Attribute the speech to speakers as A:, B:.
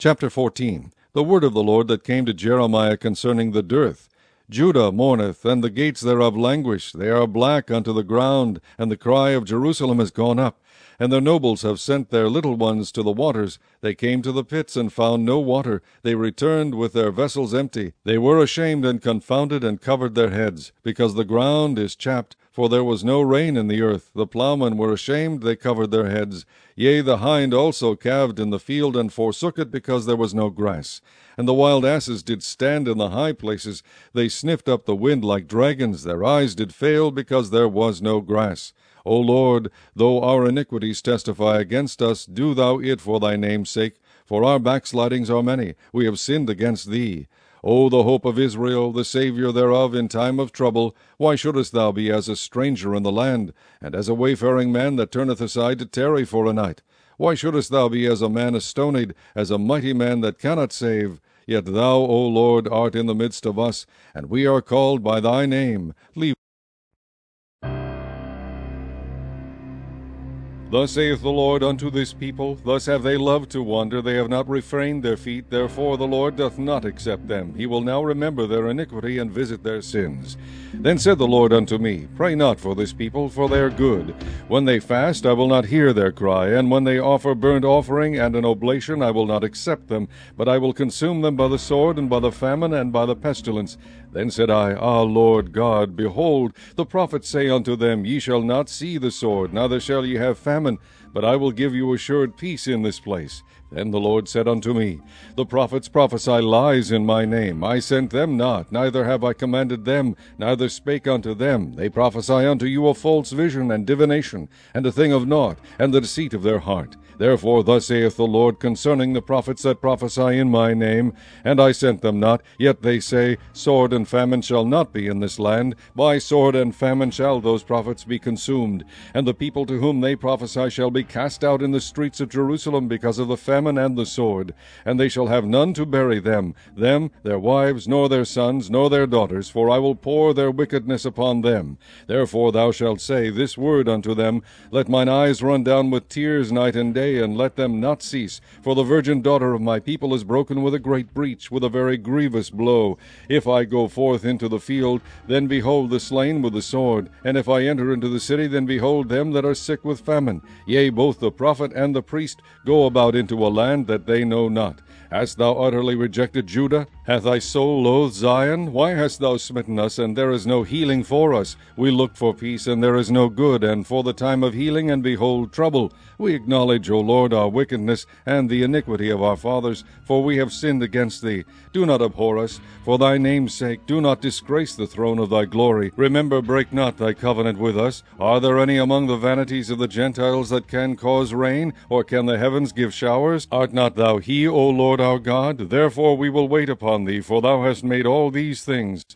A: Chapter 14. The word of the Lord that came to Jeremiah concerning the dearth. Judah mourneth, and the gates thereof languish. They are black unto the ground, and the cry of Jerusalem is gone up. And their nobles have sent their little ones to the waters. They came to the pits, and found no water. They returned with their vessels empty. They were ashamed and confounded, and covered their heads, because the ground is chapped, for there was no rain in the earth. The ploughmen were ashamed, they covered their heads. Yea, the hind also calved in the field, and forsook it, because there was no grass. And the wild asses did stand in the high places. They sniffed up the wind like dragons. Their eyes did fail, because there was no grass. O Lord, though our iniquities testify against us, do thou it for thy name's sake. For our backslidings are many. We have sinned against thee. O the hope of Israel, the Saviour thereof in time of trouble, why shouldest thou be as a stranger in the land, and as a wayfaring man that turneth aside to tarry for a night? Why shouldest thou be as a man astonied, as a mighty man that cannot save? Yet thou, O Lord, art in the midst of us, and we are called by thy name. Thus saith the Lord unto this people, thus have they loved to wander, they have not refrained their feet, therefore the Lord doth not accept them. He will now remember their iniquity, and visit their sins. Then said the Lord unto me, Pray not for this people, for they are good. When they fast, I will not hear their cry, and when they offer burnt offering and an oblation, I will not accept them, but I will consume them by the sword, and by the famine, and by the pestilence. Then said I, Ah, Lord God, behold, the prophets say unto them, Ye shall not see the sword, neither shall ye have famine, but I will give you assured peace in this place. Then the Lord said unto me, The prophets prophesy lies in my name. I sent them not, neither have I commanded them, neither spake unto them. They prophesy unto you a false vision, and divination, and a thing of naught, and the deceit of their heart. Therefore thus saith the Lord concerning the prophets that prophesy in my name, and I sent them not, yet they say, Sword and famine shall not be in this land. By sword and famine shall those prophets be consumed. And the people to whom they prophesy shall be cast out in the streets of Jerusalem because of the famine and the sword. And they shall have none to bury them, their wives, nor their sons, nor their daughters, for I will pour their wickedness upon them. Therefore thou shalt say this word unto them, Let mine eyes run down with tears night and day, and let them not cease. For the virgin daughter of my people is broken with a great breach, with a very grievous blow. If I go forth into the field, then behold the slain with the sword. And if I enter into the city, then behold them that are sick with famine. Yea, both the prophet and the priest go about into a land that they know not. Hast thou utterly rejected Judah? Hath thy soul loathed Zion? Why hast thou smitten us, and there is no healing for us? We looked for peace, and there is no good, and for the time of healing, and behold trouble. We acknowledge, O Lord, our wickedness, and the iniquity of our fathers, for we have sinned against thee. Do not abhor us, for thy name's sake. Do not disgrace the throne of thy glory. Remember, break not thy covenant with us. Are there any among the vanities of the Gentiles that can cause rain, or can the heavens give showers? Art not thou he, O Lord our God? Therefore we will wait upon thee, for thou hast made all these things.